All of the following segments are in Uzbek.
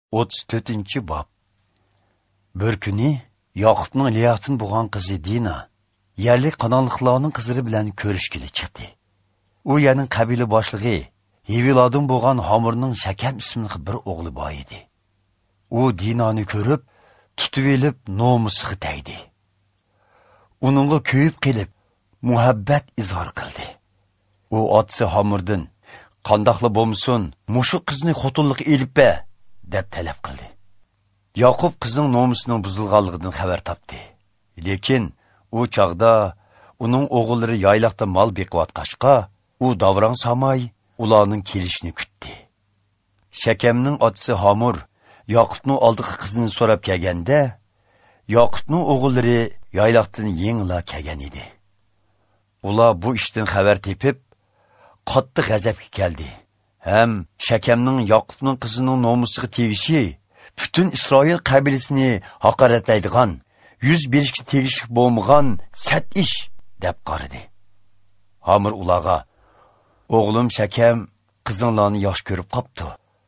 34-bob. Bir kuni Yoqubning Liyatın bo'lgan qizi Dina yerlik qanonliqlarning qizlari bilan ko'rishgili chiqdi. U yerning qabila boshlig'i Hiviladin bo'lgan Homurning Shakam ismli bir o'g'li bor edi. U Dinani ko'rib, tutib elib nomusiga tegdi. Uningga kuyib kelib, muhabbat izhor qildi. U otasi Homurdan qandoqli bo'lmasin, mushu qizni xotinlik elib be deb talab qildi. Yoqub qizning nomusining buzilganligidan xabar topdi. Lekin u chaqda uning o'g'illari yayloqda mol beqiyotqashqa, u davron samay ularning kelishini kutdi. Shakamning otasi Homur Yoqubning oldiga qizini so'rab kelganda, Yoqubning o'g'illari yayloqdan yengla kelgan edi. Ular bu ishdan xabar tepib, qattiq g'azabga keldi. Ham Shakamning Yoqubning qizining nomusiga tegishi bütün İsrail qabilasini haqoratlaydigan, yüz berishga tegishli bo'lmagan sat ish deb qaradi. Homur ularga, o'g'lim Shakam qizinglarni yaxshi ko'rib qopti.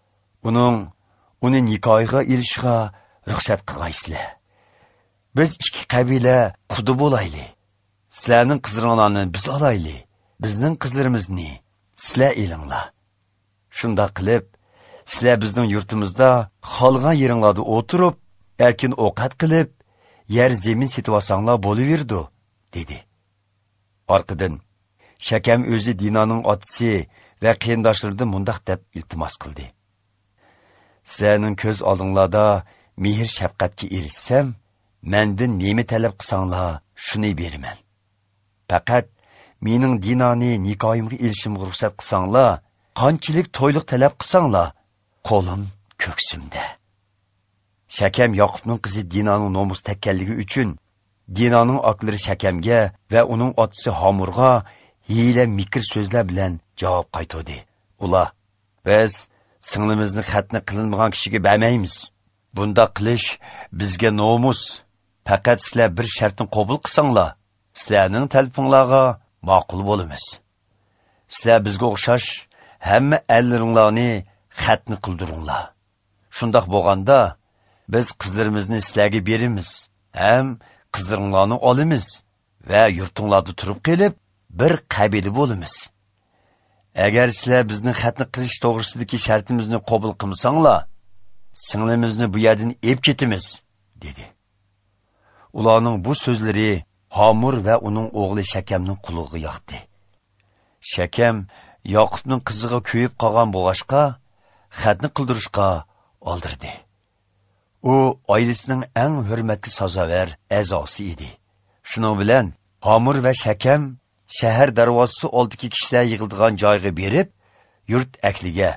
Uni nikohiga ilishiga ruxsat qilgaysizlar. Biz ikki qabila quda bo'layli. Sizlarning qizlaringlarni biz olayli. Bizning qizlarimizni sizlar elinglar. Shunda qilib, sizlar bizning yurtimizda xalgan yeringlarda o'tirib, erkin ovqat qilib, yer zemin setib olsanglar bo'laverdi, dedi. Orqadan Shakam o'zi Dinaning otasi va qiyindoshlaridan mundaq deb iltimos qildi. Sizlarning ko'z oldinglarda mehr shafqatga erishsam, mendan nima talab qilsanglar, shuni beraman. Faqat mening Dinani nikohimga elishimga ruxsat qilsanglar, qanchalik to'yliq talab qilsanglar, qo'lim ko'ksimda. Shakam Yoqubning qizi Dinaning nomus takkanligi uchun Dinaning oqlari Shakamga va uning otasi Homurga hiyla mikr so'zlar bilan javob qaytardi. Ular, biz singlimizni xatni qilinmagan kishiga bermaymiz. Bunda qilish bizga nomus. Faqat sizlar bir shartni qabul qilsanglar, sizlarning talpinglarga ma'qul bo'lamiz. Sizlar bizga o'xshash hamma allaringlarni xatni qildiringlar. Shundoq bo'lganda, biz qizlarimizni sizlarga beramiz, ham qizlaringlarni olamiz va yurtinglarda turib kelib, bir qabila bo'lamiz. Agar sizlar bizning xatni qilish to'g'risidagi shartimizni qabul qilmasanglar, singlimizni bu yerdan olib ketamiz, dedi. Ularning bu so'zlari Homur va uning o'g'li Shakamning quloqiga yoqdi. Shakam Yoqubning qiziga kuyib qolgan bo'lg'achqa, xatni qildirishga oldirdi. U oilasining eng hurmatli sazovar a'zosi edi. Shuning bilan Homur va Shakam shahar darvozasi oldidagi kishilar yig'ildigan joyga berib, yurt akliga.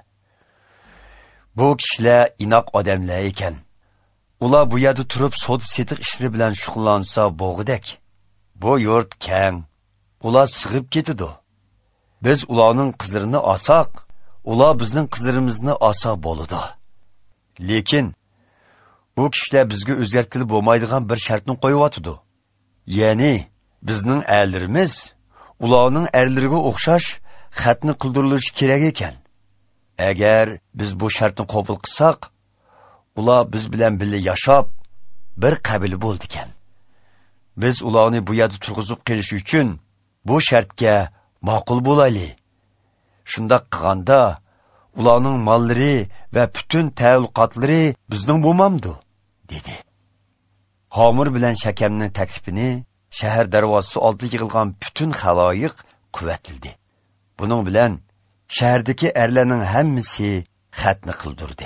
Bu kishilar inoq odamlar ekan. Ular bu yerda turib savdo-sotiq ishlari bilan shug'ullansa bo'g'idek. Bu yurt keng. Ular sig'ib ketadi. Biz ularning qizlarini olsak, ular bizning qizlarimizni olsa bo'ladi. Lekin bu kishilar bizga o'zgartirib bo'lmaydigan bir shartni qo'yib-atdi. Ya'ni bizning erlarimiz ularning erlariga o'xshash xatni qildirilishi kerak ekan. Agar biz bu shartni qabul qilsak, ular biz bilan birga yashab bir qabila bo'ldi ekan. Biz ularni bu yerda turg'izib qelish uchun bu shartga ma'qul bo'layli. Shundoq qilganda ularning mollari va butun ta'alluqotlari bizning bo'lmamdi, dedi. Homur bilan Shakamning taklifini shahar darvozasi oldida yig'ilgan butun xaloyiq quvvatladi. Buning bilan shahardagi erlarning hammasi xatni qildirdi.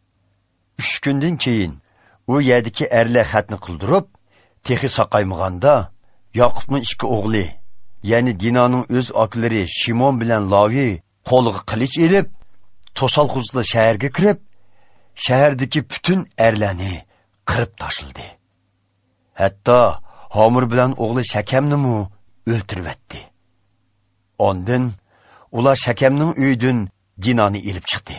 3 kundan keyin u yerdagi erlar xatni qildirib, texi saqaymaganda Yoqubning ikki o'g'li, ya'ni Dinaning o'z oklari Shimon bilan Lavi qo'liga qilich elib, to'salxuzli shaharga kirib, shahardagi butun erlarni qirib tashildi. Hatto Homur bilan o'g'li Shakamni o'ltiribdi. Ondan ular Shakamning uyidan Dinani elib chiqdi.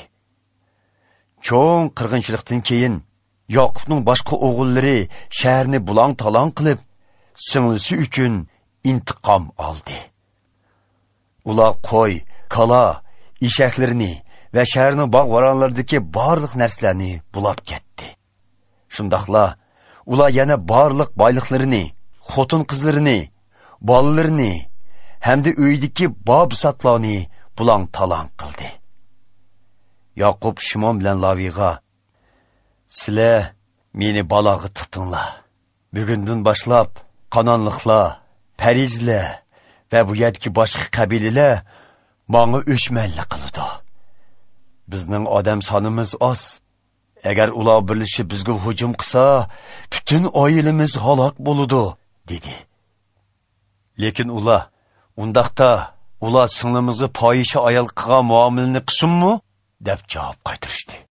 Cho'ng qirg'inchilikdan keyin Yoqubning boshqa o'g'illari shaharni bulang-talon qilib, singlisi uchun intiqom oldi. Ular qo'y, kala, eshaklarni va shaharning bog' varonlaridagi barliq narsalarni bulab ketdi. Shundaqla ular yana barliq boyliqlarini, xotin qizlarini, bolalarini hamda uydagi bob-satlarni bulang talang qildi. Yaqub Shimon bilan Laviga: "Sizlar meni balog'i tutinglar. Bugundan boshlab Qanonliqlar, Parizlar va bu yerdagi boshqa qabilalar menga o'chmanlik qiladi. Bizning odam sonimiz oz. Agar ular birlashib bizga hujum qilsa, butun oilamiz halok bo'ladi", dedi. Lekin ular undaqda ular singlimizga poyisha ayol qilgan muomalani qilsinmi deb javob qaytarishdi.